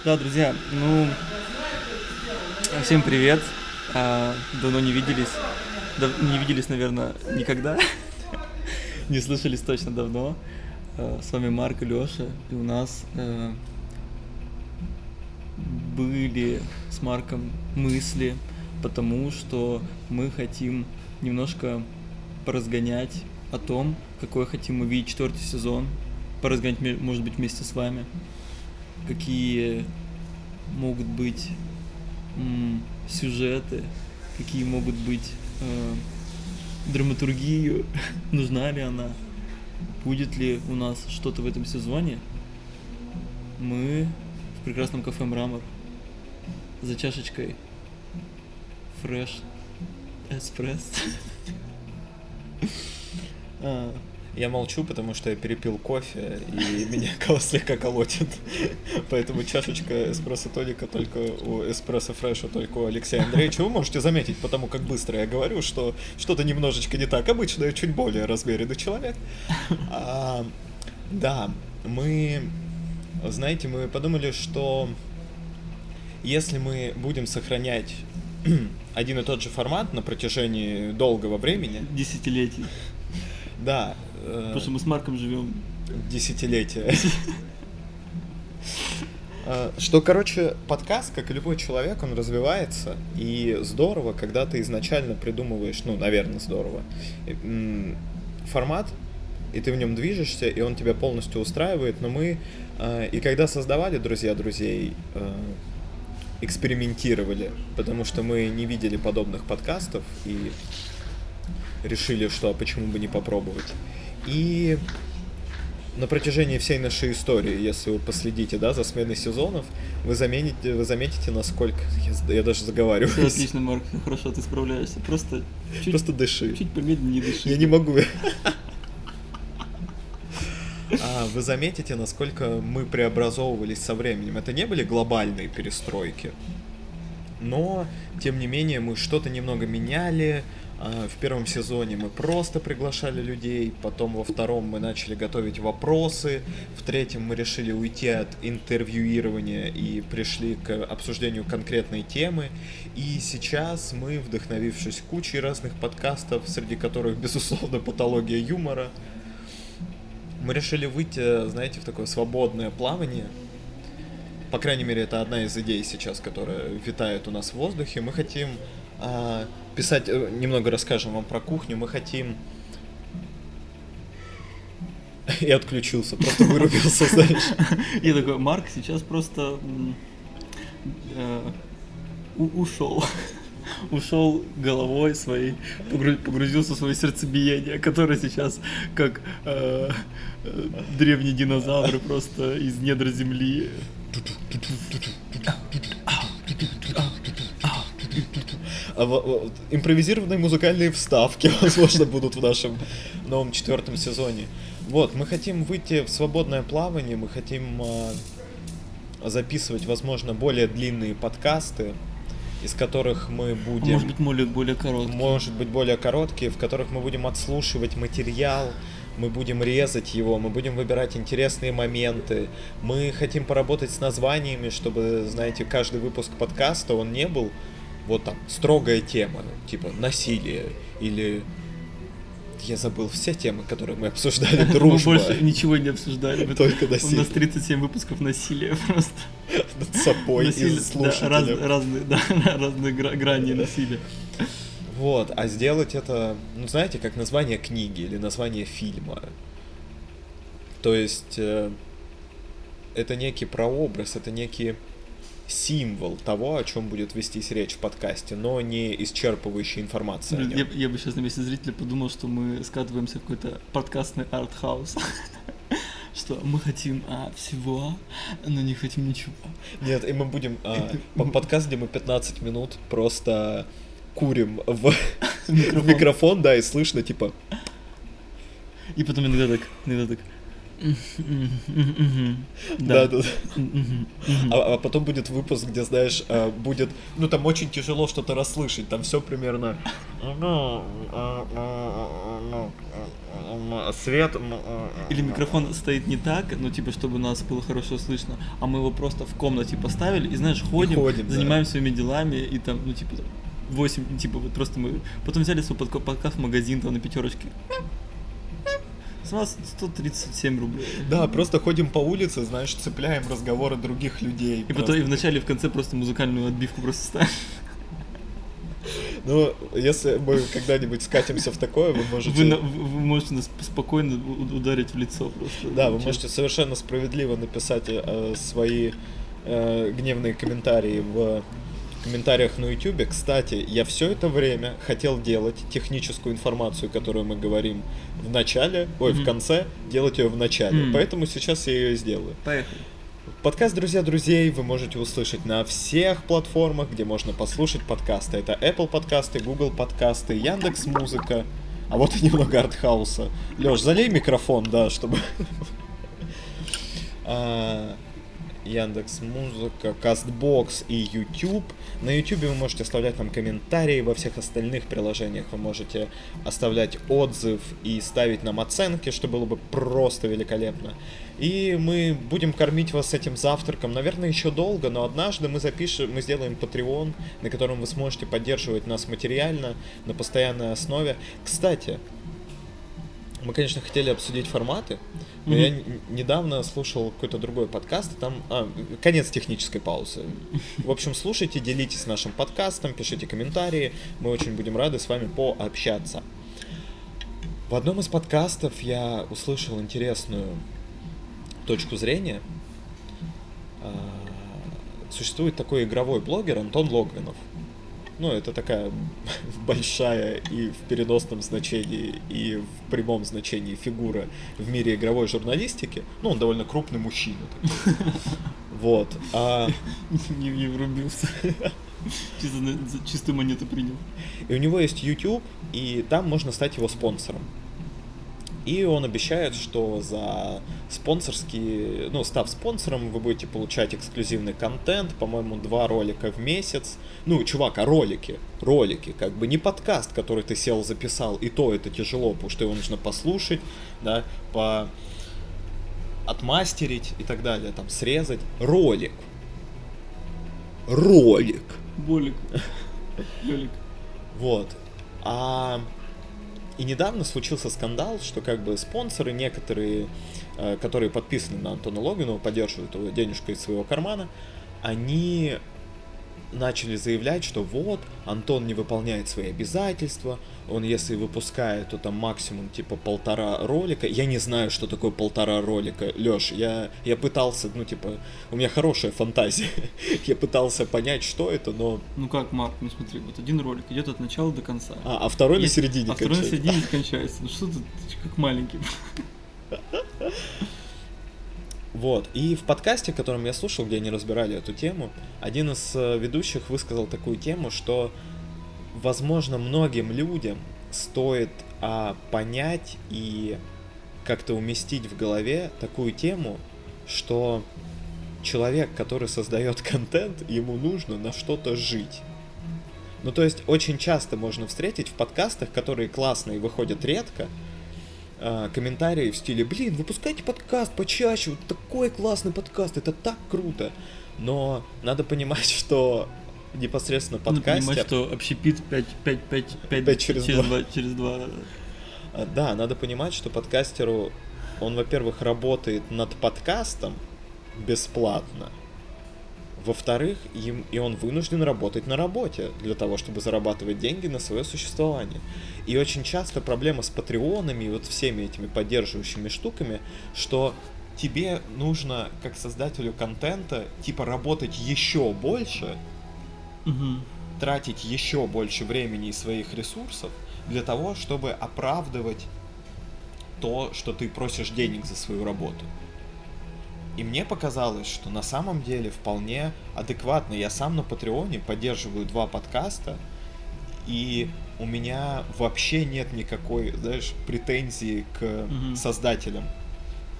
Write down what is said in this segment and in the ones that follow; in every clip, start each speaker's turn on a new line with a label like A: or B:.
A: Да, друзья, всем привет. Давно не виделись. Не виделись, наверное, никогда. Не слышались точно давно. С вами Марк и Лёша. И у нас были с Марком мысли, потому что мы хотим немножко поразгонять о том, какой хотим увидеть 4-й сезон. Поразгонять, может быть, вместе с вами. Какие могут быть сюжеты, какие могут быть драматургию, нужна ли она, будет ли у нас что-то в этом сезоне. Мы в прекрасном кафе «Мрамор» за чашечкой фреш эспрессо.
B: Я молчу, потому что я перепил кофе, и меня слегка колотит. Поэтому чашечка эспрессо-тоника только у эспрессо фреша, только у Алексея Андреевича. Вы можете заметить, потому как быстро я говорю, что что-то немножечко не так. Обычно я чуть более размеренный человек. Да, мы подумали, что если мы будем сохранять один и тот же формат на протяжении долгого времени...
A: Десятилетий.
B: Да.
A: Потому что мы с Марком живем
B: десятилетия. Что, подкаст, как и любой человек, он развивается, и здорово, когда ты изначально придумываешь, наверное, здорово, формат, и ты в нем движешься, и он тебя полностью устраивает, но мы, и когда создавали «Друзья друзей», экспериментировали, потому что мы не видели подобных подкастов, и решили, что почему бы не попробовать. И на протяжении всей нашей истории, если вы последите, за сменой сезонов, вы заметите, насколько... Я даже заговариваюсь.
A: Все отлично, Марк, хорошо, ты справляешься. Просто
B: дыши.
A: Чуть помедленнее дыши.
B: Я не могу. Вы заметите, насколько мы преобразовывались со временем. Это не были глобальные перестройки, но, тем не менее, мы что-то немного меняли. В первом сезоне мы просто приглашали людей, потом во втором мы начали готовить вопросы, в третьем мы решили уйти от интервьюирования и пришли к обсуждению конкретной темы. И сейчас мы, вдохновившись кучей разных подкастов, среди которых, безусловно, патология юмора, мы решили выйти, знаете, в такое свободное плавание. По крайней мере, это одна из идей сейчас, которая витает у нас в воздухе. Мы хотим писать, немного расскажем вам про кухню. Мы хотим... Я отключился, просто вырубился, знаешь.
A: Я такой, Марк сейчас просто ушел головой своей, погрузился в свое сердцебиение, которое сейчас, как древние динозавры, просто из недр земли.
B: Импровизированные музыкальные вставки, возможно, будут в нашем новом 4-м сезоне. Мы хотим выйти в свободное плавание, мы хотим записывать, возможно, более длинные подкасты, из которых мы будем...
A: Может быть, более короткие.
B: Может быть, более короткие, в которых мы будем отслушивать материал, мы будем резать его, мы будем выбирать интересные моменты. Мы хотим поработать с названиями, чтобы, знаете, каждый выпуск подкаста, он не был строгая тема, типа насилие, или... Я забыл все темы, которые мы обсуждали. Дружба.
A: Мы больше ничего не обсуждали.
B: Только насилие.
A: У нас 37 выпусков насилия просто.
B: Над собой и слушателем.
A: Разные грани насилия.
B: А сделать это, знаете, как название книги или название фильма. То есть, это некий прообраз, это некий символ того, о чем будет вестись речь в подкасте, но не исчерпывающая информация о нем.
A: Я бы сейчас на месте зрителя подумал, что мы скатываемся в какой-то подкастный артхаус. Что мы хотим всего, но не хотим ничего.
B: Нет, и мы будем подкаст, где мы 15 минут просто курим в микрофон, и слышно, типа...
A: И потом иногда так...
B: Да. А потом будет выпуск, где, знаешь, будет, ну там очень тяжело что-то расслышать, там все примерно свет.
A: Или микрофон стоит не так, ну типа, чтобы нас было хорошо слышно, а мы его просто в комнате поставили и, знаешь, ходим, занимаемся своими делами и там, ну типа 8, типа вот просто мы потом взяли свой подкаст в магазин там на пятерочке. С вас 137 рублей.
B: Да, просто ходим по улице, знаешь, цепляем разговоры других людей.
A: И потом и в начале и в конце просто музыкальную отбивку просто ставим.
B: Ну, если мы когда-нибудь скатимся в такое, вы можете...
A: Вы можете нас спокойно ударить в лицо просто.
B: Да, вы можете совершенно справедливо написать свои гневные комментарии в комментариях на YouTube. Кстати, я все это время хотел делать техническую информацию, которую мы говорим в начале, в конце, делать ее в начале. Поэтому сейчас я ее и сделаю.
A: Поехали.
B: Подкаст «Друзья друзей» вы можете услышать на всех платформах, где можно послушать подкасты. Это Apple подкасты, Google подкасты, Яндекс.Музыка. А вот и немного артхауса. Лёш, залей микрофон, да, чтобы... Яндекс.Музыка, Кастбокс и YouTube. На YouTube вы можете оставлять там комментарии, во всех остальных приложениях вы можете оставлять отзыв и ставить нам оценки, что было бы просто великолепно. И мы будем кормить вас этим завтраком, наверное, еще долго, но однажды мы сделаем Patreon, на котором вы сможете поддерживать нас материально, на постоянной основе. Кстати, мы, конечно, хотели обсудить форматы, но я недавно слушал какой-то другой подкаст, там... конец технической паузы. В общем, слушайте, делитесь нашим подкастом, пишите комментарии, мы очень будем рады с вами пообщаться. В одном из подкастов я услышал интересную точку зрения. Существует такой игровой блогер Антон Логвинов. Ну, это такая большая и в переносном значении, и в прямом значении фигура в мире игровой журналистики. Ну, он довольно крупный мужчина. Вот.
A: Не врубился. Чистую монету принял.
B: И у него есть YouTube, и там можно стать его спонсором. И он обещает, что за спонсорские, став спонсором, вы будете получать эксклюзивный контент, по-моему, 2 ролика в месяц. Ну, чувак, ролики, как бы не подкаст, который ты сел, записал, и то это тяжело, потому что его нужно послушать, да, отмастерить и так далее, там, срезать. Ролик.
A: Болик. Лёлик.
B: Вот. И недавно случился скандал, что как бы спонсоры некоторые, которые подписаны на Антона Логвинова, поддерживают его денежкой из своего кармана, они начали заявлять, что вот, Антон не выполняет свои обязательства, он если выпускает, то там максимум типа 1,5 ролика. Я не знаю, что такое 1,5 ролика. Лёш, я пытался, у меня хорошая фантазия. Я пытался понять, что это, но...
A: Ну как, Марк, смотри, вот один ролик идет от начала до конца.
B: А второй на середине
A: кончается. А второй на середине кончается. Ну что ты как маленький.
B: Вот, и в подкасте, в котором я слушал, где они разбирали эту тему, один из ведущих высказал такую тему, что, возможно, многим людям стоит понять и как-то уместить в голове такую тему, что человек, который создает контент, ему нужно на что-то жить. Ну, то есть, очень часто можно встретить в подкастах, которые классные и выходят редко, комментарии в стиле: блин, выпускайте подкаст почаще, вот такой классный подкаст, это так круто. Но надо понимать, что непосредственно подкастер...
A: Надо понимать, что общепит 5 через 2.
B: Да, надо понимать, что подкастеру, он, во-первых, работает над подкастом бесплатно, во-вторых, и он вынужден работать на работе для того, чтобы зарабатывать деньги на свое существование. И очень часто проблема с патреонами и вот всеми этими поддерживающими штуками, что тебе нужно, как создателю контента, работать еще больше, тратить еще больше времени и своих ресурсов для того, чтобы оправдывать то, что ты просишь денег за свою работу. И мне показалось, что на самом деле вполне адекватно. Я сам на Патреоне поддерживаю 2 подкаста, и у меня вообще нет никакой, претензии к создателям.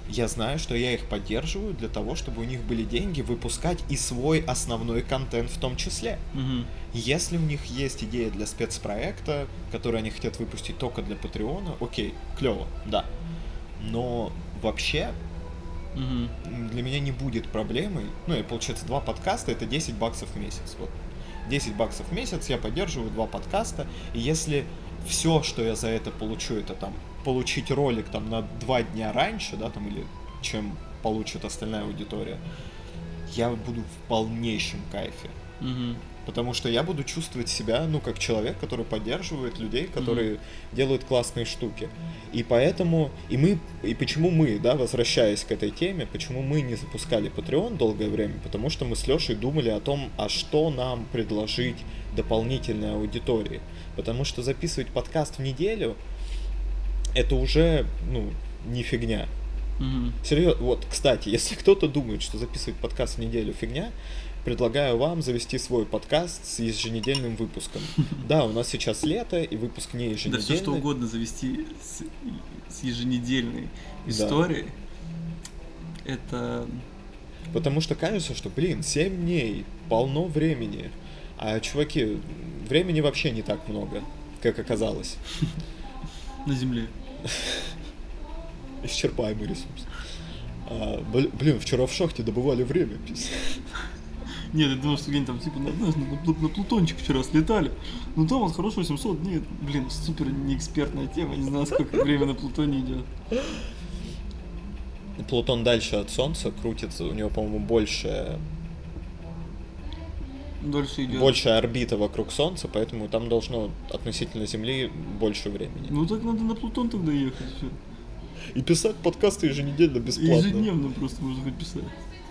B: я знаю, что я их поддерживаю для того, чтобы у них были деньги выпускать и свой основной контент в том числе. Если у них есть идея для спецпроекта, который они хотят выпустить только для Патреона, окей, клево, да. Но вообще для меня не будет проблемой, ну и получается 2 подкаста, это $10 в месяц. Вот. $10 в месяц я поддерживаю 2 подкаста, и если все, что я за это получу, это там получить ролик там на 2 дня раньше, да, там, или чем получит остальная аудитория, я буду в полнейшем кайфе. Потому что я буду чувствовать себя, ну, как человек, который поддерживает людей, которые делают классные штуки. И поэтому, и почему мы, да, возвращаясь к этой теме, почему мы не запускали Patreon долгое время, потому что мы с Лешей думали о том, а что нам предложить дополнительной аудитории. Потому что записывать подкаст в неделю, это уже, ну, не фигня. Серьезно, вот, кстати, если кто-то думает, что записывать подкаст в неделю фигня, предлагаю вам завести свой подкаст с еженедельным выпуском. Да, у нас сейчас лето, и выпуск не еженедельный.
A: Да все что угодно завести с еженедельной историей. Да. Это...
B: Потому что кажется, что, 7 дней, полно времени. А, чуваки, времени вообще не так много, как оказалось.
A: На Земле.
B: Исчерпаемый ресурс. Вчера в шахте добывали время.
A: Нет, я думал, что где-нибудь там, типа, на Плутончик вчера слетали. Ну там вот хорошо 700 дней. Супер неэкспертная тема. Не знаю, сколько время на Плутоне идет.
B: Плутон дальше от Солнца крутится. У него, по-моему, большая орбита вокруг Солнца, поэтому там должно относительно Земли больше времени.
A: Ну так надо на Плутон тогда ехать. Все.
B: И писать подкасты еженедельно бесплатно.
A: Ежедневно просто можно хоть писать.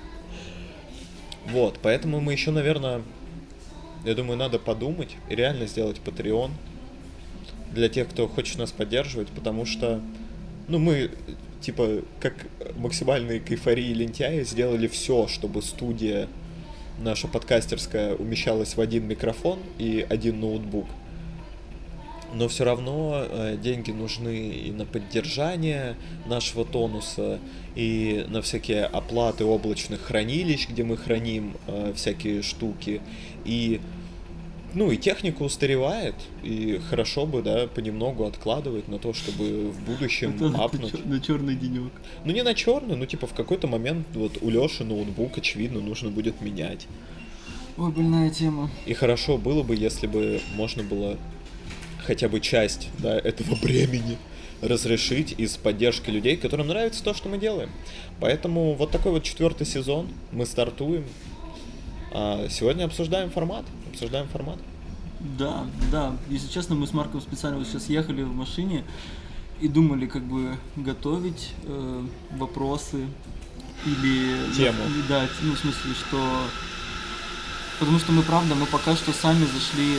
B: Вот, поэтому мы еще, наверное, я думаю, надо подумать и реально сделать Patreon для тех, кто хочет нас поддерживать, потому что, ну, мы, типа, как максимальные кайфари и лентяи, сделали все, чтобы студия наша подкастерская умещалась в один микрофон и один ноутбук. Но все равно деньги нужны и на поддержание нашего тонуса, и на всякие оплаты облачных хранилищ, где мы храним всякие штуки. И, ну, и техника устаревает, и хорошо бы, да, понемногу откладывать на то, чтобы в будущем апнуть.
A: На черный денек.
B: Ну, не на черный, но типа в какой-то момент вот у Леши ноутбук, очевидно, нужно будет менять.
A: Ой, больная тема.
B: И хорошо было бы, если бы можно было хотя бы часть, да, этого бремени разрешить из поддержки людей, которым нравится то, что мы делаем. Поэтому вот такой вот 4-й сезон, мы стартуем. Сегодня обсуждаем формат.
A: Да. Если честно, мы с Марком специально вот сейчас ехали в машине и думали, как бы готовить вопросы или...
B: Тему.
A: Да, ну, в смысле, что... Потому что мы пока что сами зашли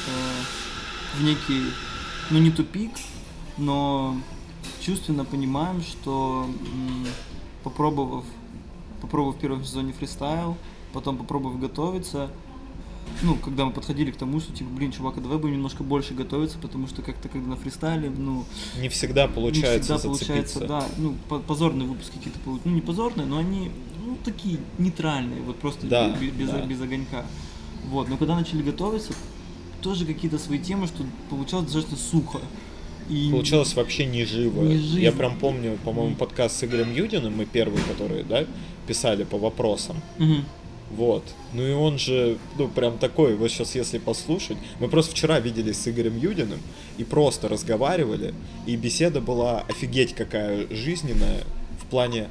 A: в некий, ну, не тупик, но чувственно понимаем, что попробовав в первом сезоне фристайл, потом попробовав готовиться, ну, когда мы подходили к тому, что, типа, чувак, а давай будем немножко больше готовиться, потому что как-то, когда на фристайле, ну...
B: Не всегда получается зацепиться.
A: Да, ну, позорные выпуски какие-то получаются, ну, не позорные, но они, ну, такие нейтральные, вот просто без огонька. Вот, но когда начали готовиться, тоже какие-то свои темы, что получалось достаточно сухо. И
B: получалось вообще не живо. Я прям помню, по-моему, подкаст с Игорем Юдиным, мы первые, которые, да, писали по вопросам. Вот. Ну и он же, ну, прям такой, вот сейчас если послушать, мы просто вчера виделись с Игорем Юдиным и просто разговаривали, и беседа была офигеть какая жизненная в плане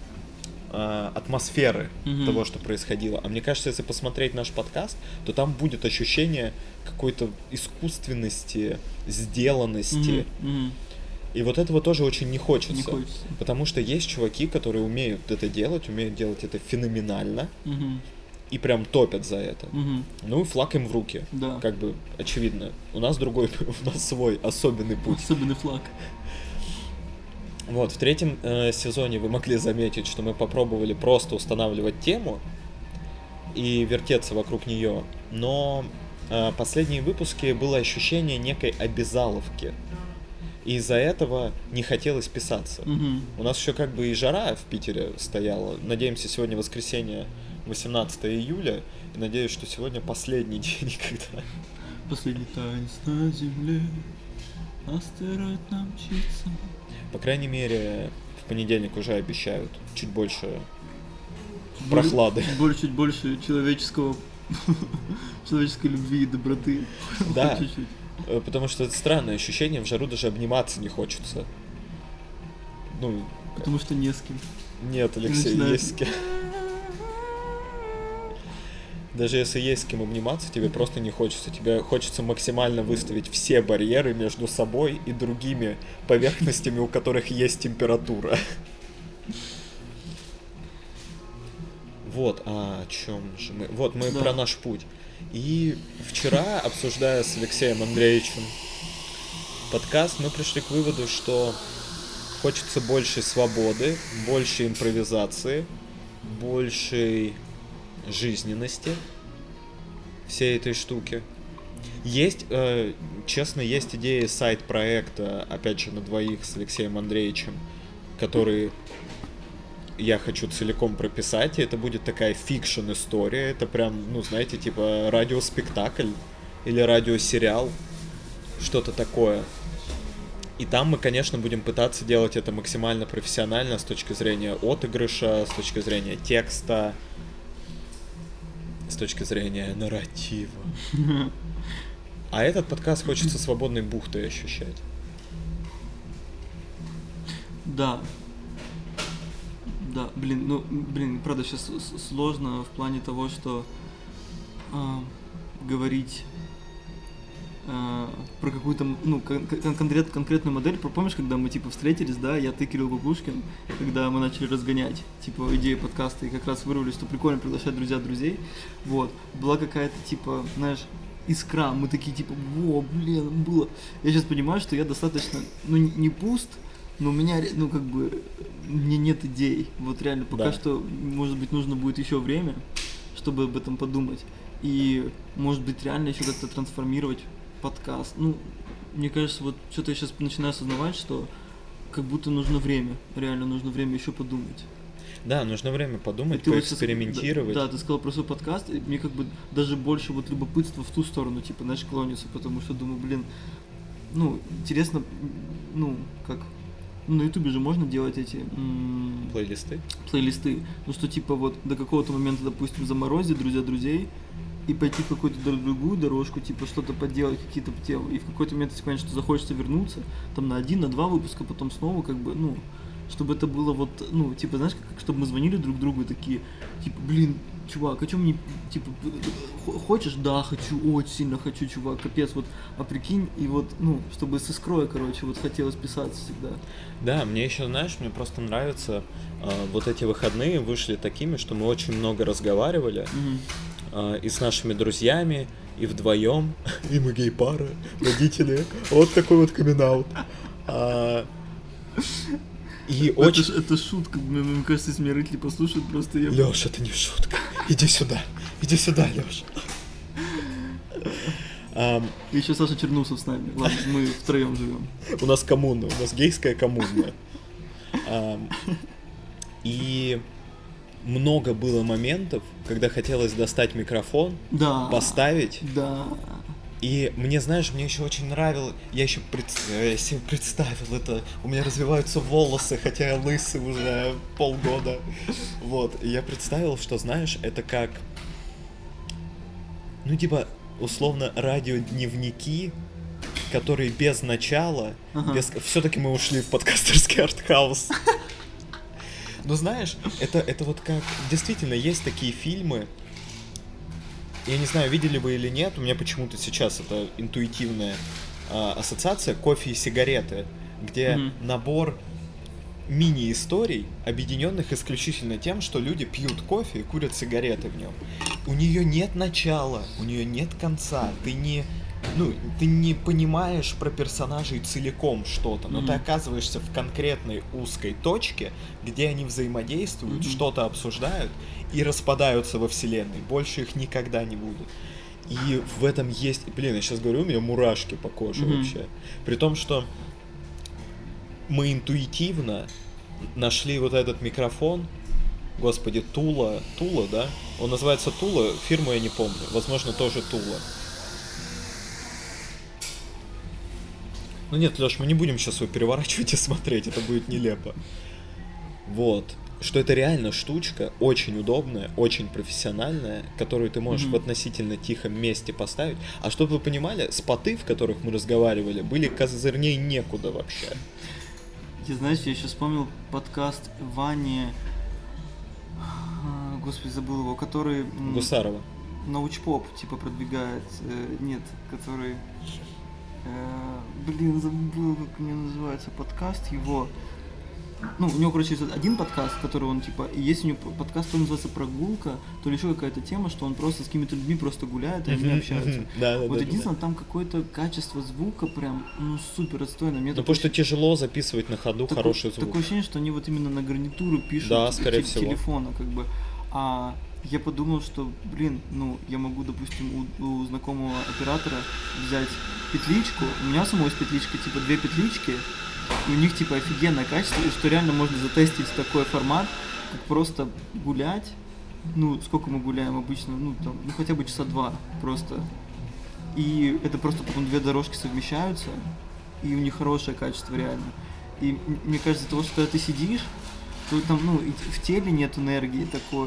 B: атмосферы того, что происходило. А мне кажется, если посмотреть наш подкаст, то там будет ощущение какой-то искусственности, сделанности. И вот этого тоже очень не хочется. Потому что есть чуваки, которые умеют это делать это феноменально. И прям топят за это. Ну и флаг им в руки.
A: Да.
B: Как бы очевидно. У нас свой особенный путь.
A: Особенный флаг.
B: Вот, в 3-м сезоне вы могли заметить, что мы попробовали просто устанавливать тему и вертеться вокруг нее, но последние выпуски было ощущение некой обязаловки. И из-за этого не хотелось писаться. У нас еще как бы и жара в Питере стояла. Надеемся, сегодня воскресенье, 18 июля. И надеюсь, что сегодня последний день, когда...
A: Последний танец на земле, астероид нам мчится.
B: По крайней мере, в понедельник уже обещают чуть больше прохлады.
A: Чуть больше человеческой любви и доброты.
B: Да, потому что это странное ощущение, в жару даже обниматься не хочется. Ну,
A: потому что не с кем.
B: Нет, Алексей, есть с кем. Даже если есть с кем обниматься, тебе просто не хочется. Тебе хочется максимально выставить все барьеры между собой и другими поверхностями, у которых есть температура. Вот, о чем же мы? Вот, мы про наш путь. И вчера, обсуждая с Алексеем Андреевичем подкаст, мы пришли к выводу, что хочется большей свободы, большей импровизации, большей жизненности всей этой штуки. Есть, честно, есть идеи сайт-проекта, опять же, на двоих с Алексеем Андреевичем, который я хочу целиком прописать, и это будет такая фикшн-история, это прям, ну, знаете, типа радиоспектакль или радиосериал, что-то такое. И там мы, конечно, будем пытаться делать это максимально профессионально с точки зрения отыгрыша, с точки зрения текста, с точки зрения нарратива. А этот подкаст хочется свободной бухтой ощущать.
A: Да. Да, правда, сейчас сложно в плане того, что говорить про какую-то, конкретную модель. Помнишь, когда мы, встретились, да, я, ты, Кирилл Бабушкин, когда мы начали разгонять, идею подкаста, и как раз вырвались, что прикольно приглашать друзей, вот, была какая-то, знаешь, искра, мы такие, было. Я сейчас понимаю, что я достаточно, не пуст, но у меня, мне нет идей, вот реально, пока что, может быть, нужно будет еще время, чтобы об этом подумать, и, может быть, реально еще как-то трансформировать подкаст. Мне кажется, вот что-то я сейчас начинаю осознавать, что как будто нужно время, реально нужно время еще подумать.
B: Да, нужно время подумать, поэкспериментировать.
A: Да, ты сказал про свой подкаст, и мне даже больше вот любопытства в ту сторону, знаешь, клонится, потому что думаю, интересно, как... на Ютубе же можно делать эти... Плейлисты. Что вот до какого-то момента, допустим, заморозить друзей, и пойти в какую-то другую дорожку, что-то поделать, какие-то темы. И в какой-то момент, если понятно, что захочется вернуться, там на 1, на 2 выпуска, потом снова, чтобы это было вот, знаешь, как чтобы мы звонили друг другу и такие, чувак, а чё мне, хочешь? Да, хочу, очень сильно хочу, чувак, капец, вот, а прикинь, и вот, чтобы с искрой, вот хотелось писаться всегда.
B: Да, мне еще, знаешь, мне просто нравится, вот эти выходные вышли такими, что мы очень много разговаривали, и с нашими друзьями, и вдвоем, и мы гей-пара, родители, вот такой вот камин-аут. И очень...
A: Это шутка, мне кажется, если меня родители послушают, просто я...
B: Лёш, это не шутка. Иди сюда, Лёш.
A: И еще Саша Чернусов с нами. Ладно, мы втроем живем.
B: У нас коммуна, у нас гейская коммуна. И много было моментов, когда хотелось достать микрофон, поставить.
A: Да.
B: И мне, знаешь, мне еще очень нравилось, я себе представил это, у меня развиваются волосы, хотя я лысый уже полгода, вот, и я представил, что, знаешь, это как, условно, радиодневники, которые без начала, все-таки мы ушли в подкастерский артхаус. Но знаешь, это вот как, действительно, есть такие фильмы, я не знаю, видели вы или нет, у меня почему-то сейчас это интуитивная ассоциация «Кофе и сигареты», где набор мини-историй, объединенных исключительно тем, что люди пьют кофе и курят сигареты в нем. У нее нет начала, у нее нет конца, ты не понимаешь про персонажей целиком что-то, но ты оказываешься в конкретной узкой точке, где они взаимодействуют, что-то обсуждают и распадаются во вселенной. Больше их никогда не будет. И в этом есть... я сейчас говорю, у меня мурашки по коже вообще. При том, что мы интуитивно нашли вот этот микрофон. Господи, Тула, да? Он называется Тула, фирму я не помню. Возможно, тоже Тула. Ну нет, Лёш, мы не будем сейчас его переворачивать и смотреть, это будет нелепо. Вот. Что это реально штучка, очень удобная, очень профессиональная, которую ты можешь в относительно тихом месте поставить. А чтобы вы понимали, споты, в которых мы разговаривали, были козырней некуда вообще.
A: Ты знаешь, я еще вспомнил подкаст Вани, господи, забыл его, который...
B: Гусарова.
A: Научпоп, типа, продвигает, который... забыл, как у него называется подкаст его. Ну, у него, короче, есть один подкаст, который он, типа, и есть у него подкаст, который называется «Прогулка», то ли еще какая-то тема, что он просто с какими-то людьми просто гуляет, и они общаются. Вот единственное, там какое-то качество звука прям, супер отстойное.
B: Ну, потому что тяжело записывать на ходу хороший звук.
A: Такое ощущение, что они вот именно на гарнитуру пишут телефона, как бы. А я подумал, что, я могу, допустим, у знакомого оператора взять петличку, у меня самой есть петличка, типа, 2 петлички, и у них, типа, офигенное качество, и что реально можно затестить такой формат, как просто гулять, сколько мы гуляем обычно, хотя бы часа 2 просто, и это просто потом 2 дорожки совмещаются, и у них хорошее качество реально, и мне кажется, того, что когда ты сидишь, то там, в теле нет энергии такой,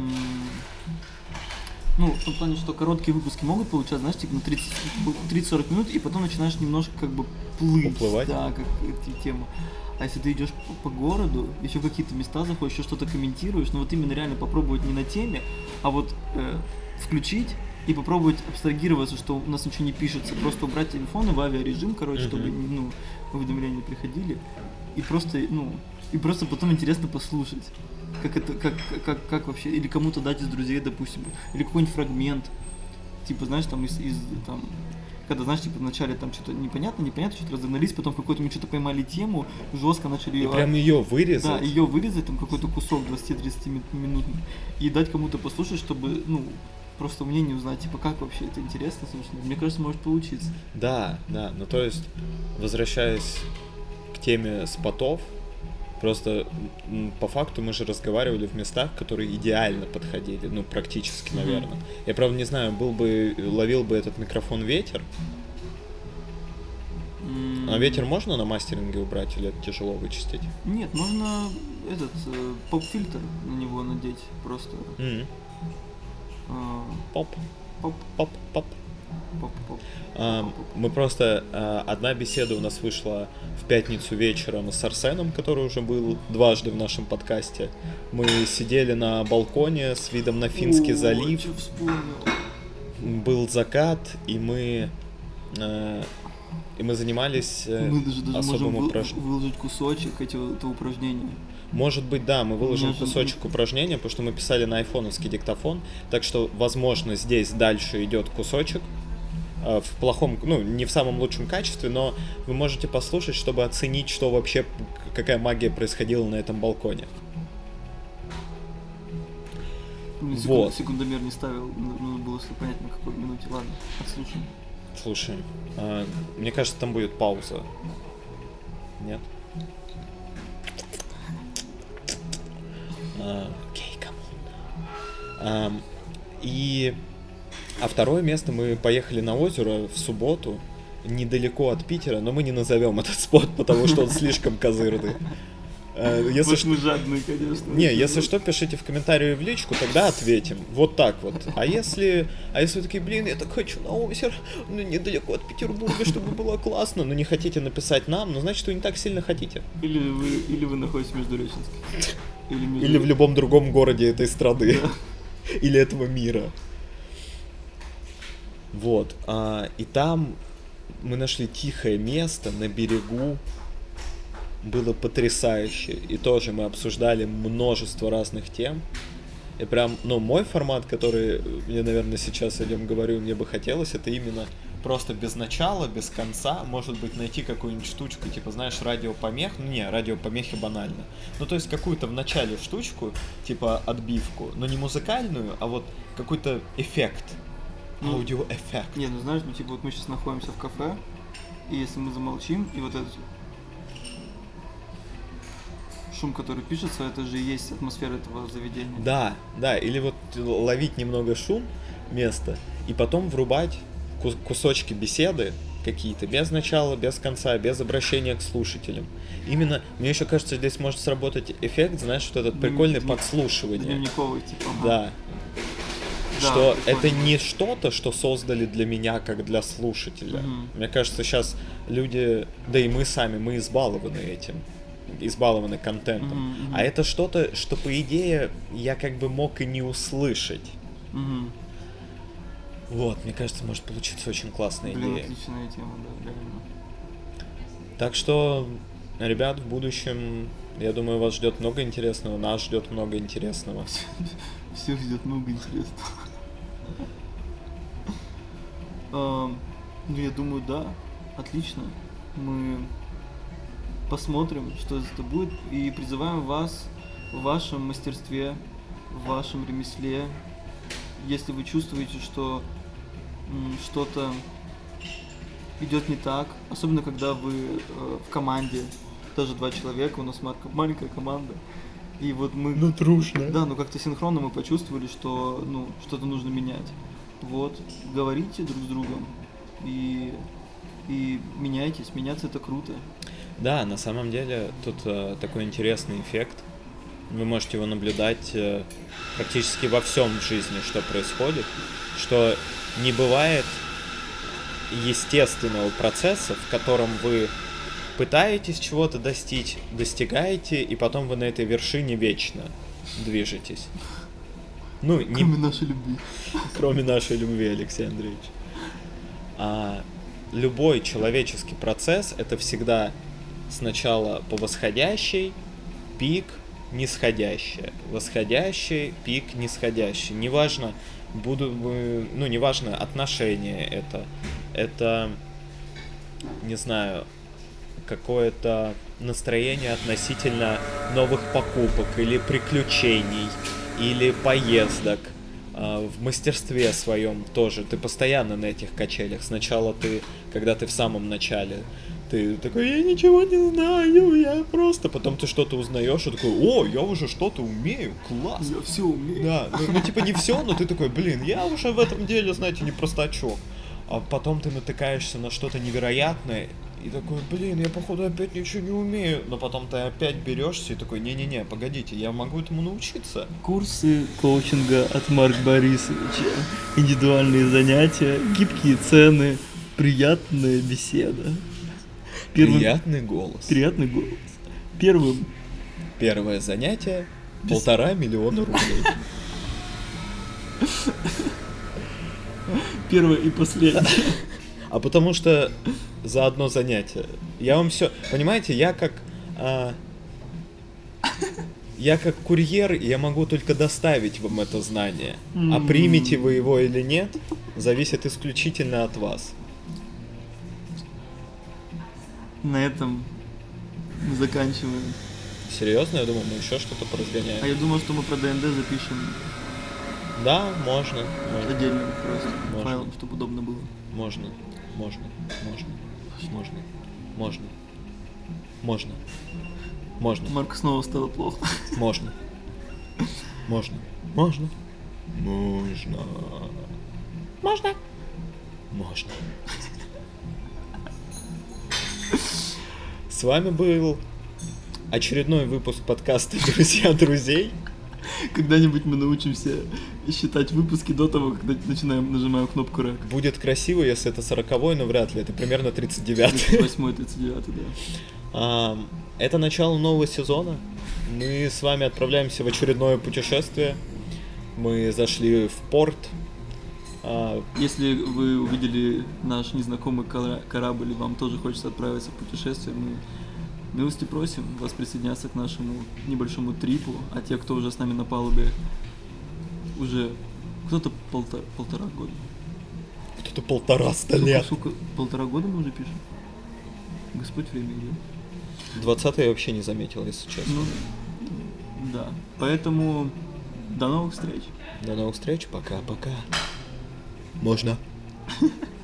A: в том плане, что короткие выпуски могут получаться, знаешь, типа на 30-40 минут, и потом начинаешь немножко как бы плыть.
B: Уплывать.
A: Да, как эти темы. А если ты идешь по городу, еще какие-то места заходишь, еще что-то комментируешь, вот именно реально попробовать не на теме, а вот включить и попробовать абстрагироваться, что у нас ничего не пишется, просто убрать телефоны в авиарежим, чтобы, уведомления приходили, и просто потом интересно послушать. Как это, как вообще, или кому-то дать из друзей, допустим, или какой-нибудь фрагмент, типа, знаешь, там, когда, знаешь, типа, вначале там что-то непонятно, что-то разогнались, потом в какой-то мы что-то поймали тему, жестко начали ее...
B: И прям ее вырезать?
A: Да, ее вырезать, там, какой-то кусок 20-30 минутный, и дать кому-то послушать, чтобы, просто мнение узнать, типа, как вообще это интересно, собственно. Мне кажется, может получиться.
B: Да, то есть, возвращаясь к теме спотов, просто по факту мы же разговаривали в местах, которые идеально подходили, практически, наверное. Я, правда, не знаю, ловил бы этот микрофон ветер. А ветер можно на мастеринге убрать или это тяжело вычистить?
A: Нет, можно поп-фильтр на него надеть просто.
B: Поп. Мы просто... Одна беседа у нас вышла в пятницу вечером с Арсеном, который уже был дважды в нашем подкасте. Мы сидели на балконе с видом на Финский залив. Был закат, и мы занимались особым упражнением.
A: Выложить кусочек этого упражнения.
B: Может быть, да, мы выложим кусочек упражнения, потому что мы писали на айфоновский диктофон, так что, возможно, здесь дальше идет кусочек в плохом, не в самом лучшем качестве, но вы можете послушать, чтобы оценить, что вообще, какая магия происходила на этом балконе.
A: Вот. Секундомер не ставил, нужно было понять, на какой минуте. Ладно, отслушаем.
B: Слушаем. Мне кажется, там будет пауза. Нет? Окей, камон. А второе место мы поехали на озеро в субботу, недалеко от Питера, но мы не назовем этот спот, потому что он слишком козырный.
A: Если мы жадные, конечно.
B: Не, если что, пишите в комментарии в личку, тогда ответим. Вот так вот. А если вы такие, я так хочу на озеро, недалеко от Петербурга, чтобы было классно, но не хотите написать нам, значит, вы не так сильно хотите.
A: Или вы находитесь в Междуреченске.
B: Или в любом другом городе этой страны. Да. Или этого мира. Вот. И там мы нашли тихое место на берегу. Было потрясающе. И тоже мы обсуждали множество разных тем. И прям, мой формат, который мне, наверное, сейчас о нем говорю, мне бы хотелось, это именно просто без начала, без конца, может быть, найти какую-нибудь штучку, типа, знаешь, радиопомех. Радиопомехи банально. То есть какую-то в начале штучку, типа отбивку, но не музыкальную, а вот какой-то эффект. Аудиоэффект.
A: Не, знаешь, вот мы сейчас находимся в кафе, и если мы замолчим, и вот это... шум, который пишется, это же и есть атмосфера этого заведения.
B: Да, или вот ловить немного шум места и потом врубать кусочки беседы какие-то, без начала, без конца, без обращения к слушателям. Именно, мне еще кажется, здесь может сработать эффект, знаешь, вот этот прикольный подслушивание.
A: Дневниковый, типа.
B: Да. Что это не что-то, что создали для меня, как для слушателя. Мне кажется, сейчас люди, да и мы сами, мы избалованы этим. Избалованы контентом. А это что-то, что, по идее, я как бы мог и не услышать. Вот, мне кажется, может получиться очень классная идея.
A: Отличная тема, да, реально.
B: Так что, ребят, в будущем, я думаю, вас ждет много интересного, нас ждет много интересного.
A: Всех ждет много интересного. Ну, я думаю, да, отлично. Мы посмотрим, что это будет, и призываем вас в вашем мастерстве, в вашем ремесле, если вы чувствуете, что что-то идет не так, особенно когда вы в команде, даже 2 человека, у нас маленькая команда, и вот мы...
B: Ну, трушно.
A: Да, но как-то синхронно мы почувствовали, что, что-то нужно менять. Вот, говорите друг с другом и меняйтесь, меняться это круто.
B: Да, на самом деле тут такой интересный эффект. Вы можете его наблюдать практически во всем в жизни, что происходит, что не бывает естественного процесса, в котором вы пытаетесь чего-то достигаете, и потом вы на этой вершине вечно движетесь. Ну,
A: кроме нашей любви.
B: Кроме нашей любви, Алексей Андреевич. Любой человеческий процесс — это всегда сначала по восходящей, пик, нисходящая, восходящий, пик, нисходящий. Неважно, неважно отношения это, не знаю, какое-то настроение относительно новых покупок или приключений, или поездок. В мастерстве своем тоже. Ты постоянно на этих качелях. Сначала когда ты в самом начале, ты такой, я ничего не знаю, я просто... Потом ты что-то узнаешь и такой, о, я уже что-то умею, класс.
A: Я все умею.
B: Да, типа не все, но ты такой, блин, я уже в этом деле, знаете, не простачок. А потом ты натыкаешься на что-то невероятное, и такой, блин, я походу опять ничего не умею. Но потом ты опять берешься и такой, не-не-не, погодите, я могу этому научиться.
A: Курсы коучинга от Марка Борисовича, индивидуальные занятия, гибкие цены, приятная беседа.
B: Приятный голос.
A: Приятный голос.
B: Первое занятие 1,5 миллиона рублей.
A: Первое и последнее.
B: А потому что за одно занятие. Я вам все... Понимаете, я как курьер, я могу только доставить вам это знание. А примете вы его или нет, зависит исключительно от вас.
A: На этом мы заканчиваем.
B: Серьезно? Я думал, мы еще что-то поразгоняем.
A: А я думал, что мы про ДНД запишем.
B: Да, можно.
A: Отдельным просто файлом, чтобы удобно было.
B: Можно.
A: Марку снова стало плохо.
B: Можно. С вами был очередной выпуск подкаста «Друзья друзей».
A: Когда-нибудь мы научимся считать выпуски до того, как нажимаем кнопку «Рек».
B: Будет красиво, если это 40-й, но вряд ли. Это примерно 39-й.
A: 38-й, 39-й, да.
B: Это начало нового сезона. Мы с вами отправляемся в очередное путешествие. Мы зашли в порт.
A: Если вы увидели наш незнакомый корабль и вам тоже хочется отправиться в путешествие, мы милости просим вас присоединяться к нашему небольшому трипу, а те, кто уже с нами на палубе, уже кто-то полтора года.
B: Кто-то 150 лет.
A: Сколько, 1,5 года мы уже пишем? Господь время идет.
B: 20-й я вообще не заметил, если честно.
A: Ну, да. Поэтому до новых встреч.
B: До новых встреч. Пока-пока. Можно.